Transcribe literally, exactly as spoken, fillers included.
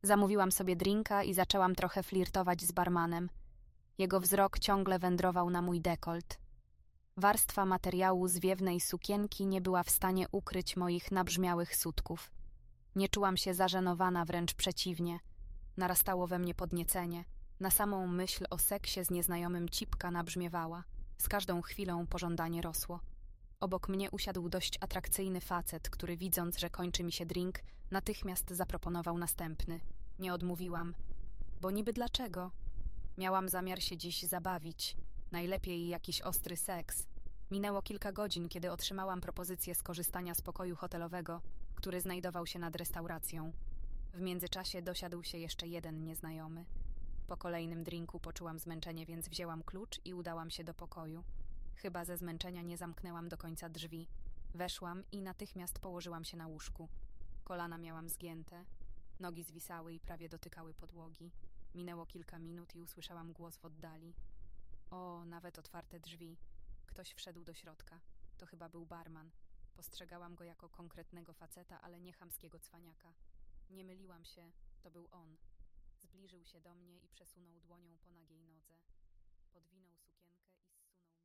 Zamówiłam sobie drinka i zaczęłam trochę flirtować z barmanem. Jego wzrok ciągle wędrował na mój dekolt. Warstwa materiału zwiewnej sukienki nie była w stanie ukryć moich nabrzmiałych sutków. Nie czułam się zażenowana, wręcz przeciwnie. Narastało we mnie podniecenie. Na samą myśl o seksie z nieznajomym cipka nabrzmiewała. Z każdą chwilą pożądanie rosło. Obok mnie usiadł dość atrakcyjny facet, który widząc, że kończy mi się drink, natychmiast zaproponował następny. Nie odmówiłam. Bo niby dlaczego? Miałam zamiar się dziś zabawić. Najlepiej jakiś ostry seks. Minęło kilka godzin, kiedy otrzymałam propozycję skorzystania z pokoju hotelowego, który znajdował się nad restauracją. W międzyczasie dosiadł się jeszcze jeden nieznajomy. Po kolejnym drinku poczułam zmęczenie, więc wzięłam klucz i udałam się do pokoju. Chyba ze zmęczenia nie zamknęłam do końca drzwi. Weszłam i natychmiast położyłam się na łóżku. Kolana miałam zgięte, nogi zwisały i prawie dotykały podłogi. Minęło kilka minut i usłyszałam głos w oddali. O, nawet otwarte drzwi. Ktoś wszedł do środka. To chyba był barman. Postrzegałam go jako konkretnego faceta, ale nie chamskiego cwaniaka. Nie myliłam się, to był on. Zbliżył się do mnie i przesunął dłonią po nagiej nodze. Podwinął sukienkę i zsunął